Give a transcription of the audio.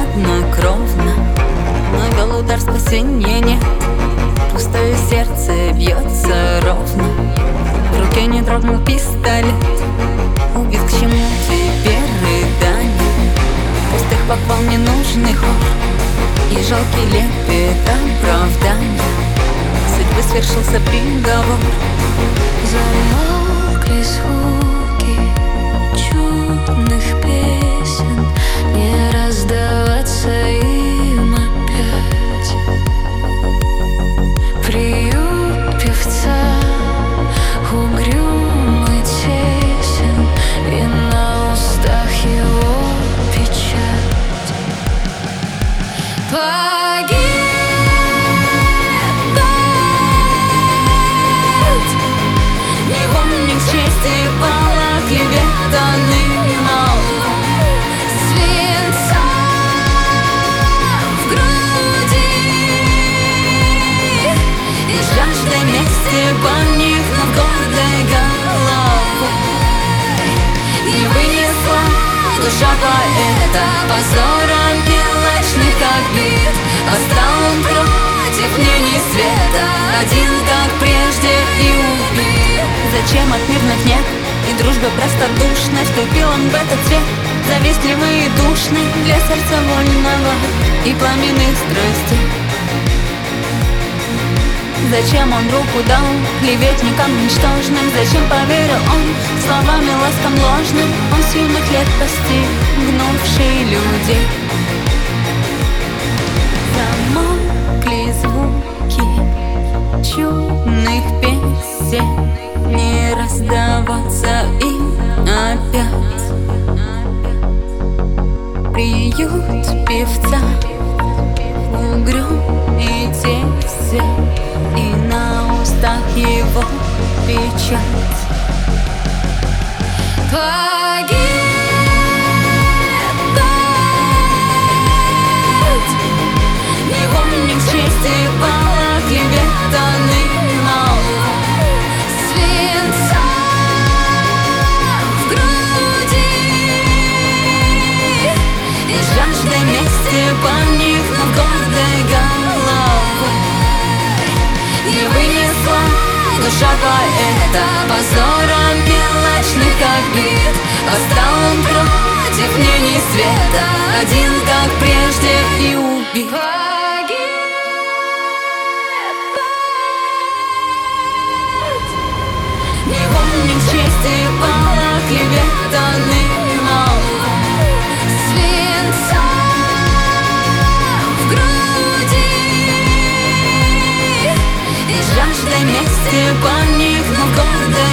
хладнокровно, но вел удар спасения нет. Пустое сердце бьется ровно, в руке не дрогнул пистолет. Убит, к чему теперь рыдание? Пустых похвал ненужный хор и жалкий лепет оправдания. Судьбы свершился приговор. Замолкли звуки чудных песен, не раздаваться им опять. Приют певца угрюмый, тесен, и на устах его печать. Погиб чести пала клеветанный мол, свинца в груди и жаждой мести поникнув гордой головой. Не вынесла душа поэта позора мелочных обид. Остал он против мнений света, один как прежде и убит. Зачем отмернуть нет и дружбы простодушной? Вступил он в этот свет завистливый и душный для сердца вольного и пламенных страстей. Зачем он руку дал клеветникам ничтожным? Зачем поверил он словами ласкам ложным? Он с юных лет постигнувший людей. Замолкли звуки чудных песен, не раздаваться им опять. Приют певца угрюм и тесен, и на устах его печать. погиб невольник чести пала клеветанный мол, свинца в груди и жаждой мести поникнув гордой головой. Не вынесла душа поэта позора мелочных обид. Остал он против мнений света, один как прежде и убит. Невольник чести пала клеветанный мол, свинца в груди и жаждой мести поникнув гордой